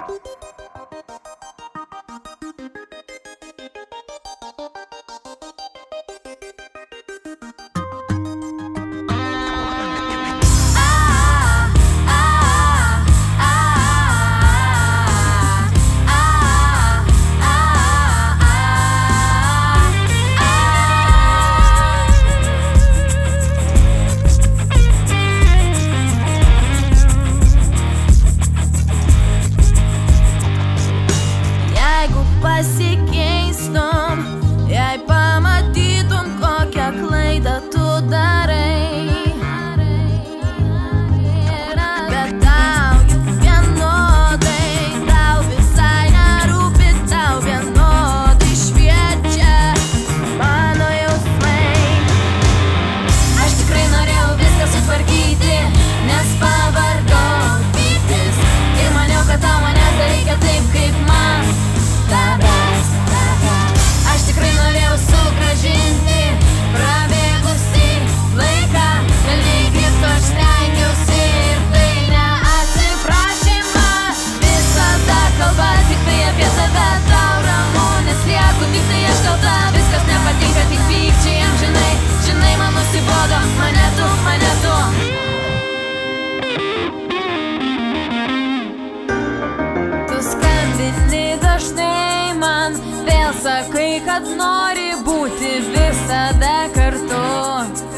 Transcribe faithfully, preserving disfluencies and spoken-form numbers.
Pasikeistum, jei pamatytum, kokią klaidą tu darai. Bet tau juk vienodai, tau visai nerūpi, tau vienodai šviečia mano jausmai. Aš tikrai norėjau viską sutvarkyti, nes pavargau pyktis ir maniau, kad tau manęs dar reikia taip, kaip man tavęs. Aš tikrai norėjau sugrąžinti prabėgusį laiką, velniai grįžtų aš stengiausi ir tai ne atsiprašymas. Visada kalba tik tai apie tave, tau ramu, nes lieku tik tai aš kalta. Viskas nepatinka, tik pykčiai amžinai, žinai, man nusibodo, mane tu, mane tu. Tu skambini dažnai man, vėl sakai, kad nori būti visada kartu.